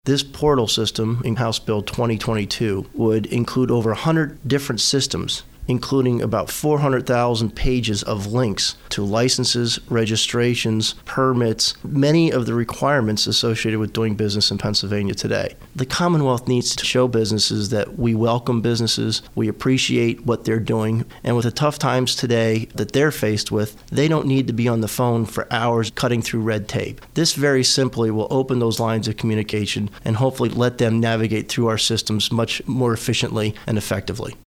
This portal system in House Bill 2022 would include over 100 different systems, including about 400,000 pages of links to licenses, registrations, permits, many of the requirements associated with doing business in Pennsylvania today. The Commonwealth needs to show businesses that we welcome businesses, we appreciate what they're doing, and with the tough times today that they're faced with, they don't need to be on the phone for hours cutting through red tape. This very simply will open those lines of communication and hopefully let them navigate through our systems much more efficiently and effectively.